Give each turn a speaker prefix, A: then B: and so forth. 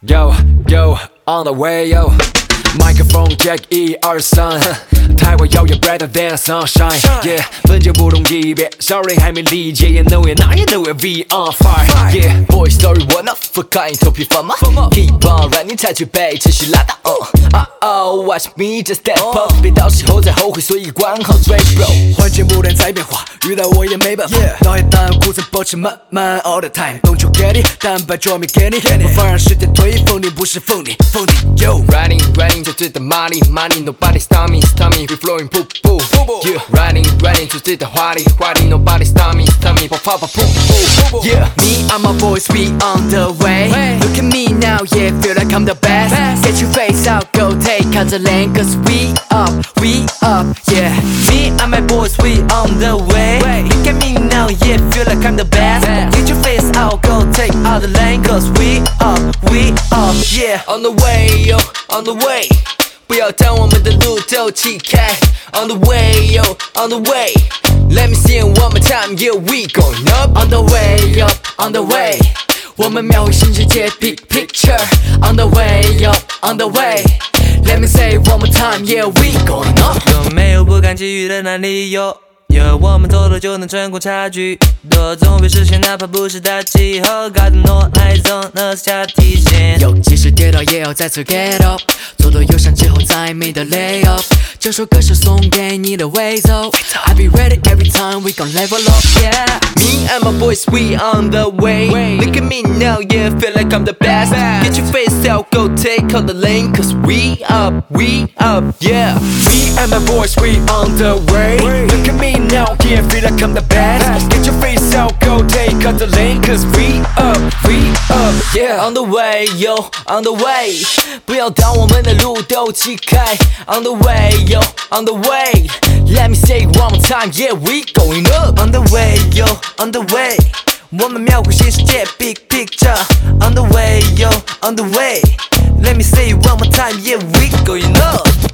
A: Yo yo on the way yo， 麦克风 check 123，台湾遥远 brighter than sunshine， yeah， 分就不同级别 ，sorry 还没理解 ，you know it now you know it we on fire，yeah。Boy story one up for kind 头皮发麻 ，keep on running 才具备持续拉大，watch me just step up， 别到时候再后悔，所以管好追 bro。环境不断在变化，遇到我也没办法，脑海当库存保持满满 all the time，don't you get it？ 蛋白桌面给你，无法让时间推否你，不是否你，yo running running 就知道 money money nobody stop me we flowing poo poo yeah running running 就知道话题 nobody stop me pop pop poo yeah me and my boys we on the way look at me now yeah feel like I'm the best get your face out go take out the lane cause we up yeah me and my boys we on the way look at me now yeah feel like I'm the best get your face out go take out the lane cause we up yeah on the way yo on the way 不要当我们的路都弃开 On the way yo on the way Let me see it one more time yeah we going up On the way yo on the way 我们描绘新世界 big picture On the way yo on the way Let me say it one more time yeah we going up
B: 有没有不敢给予的难理由有我们走了就能成功差距多总会实现哪怕不是大气候 Got the know 那一种那是假体现
A: 有即使跌倒也要再次 get up 做到友善之后再没得 lay up 这首歌是送给你的微走 I be ready every time we gon' level up yeah Me and my boys we on the way Look at me now yeah feel like I'm the best Get your face out go take out the lane cause we up yeah Me and my boys we on the way Look at me now yeah feel like I'm the best Get your face out go take out the lane cause we up yeah on the way yo on the way 不要当我们的路都弃开 On the way yo on the way Let me say it one more time yeah we going up On the way yo on the way 我们描绘新世界 big picture On the way yo on the way Let me say it one more time yeah we going up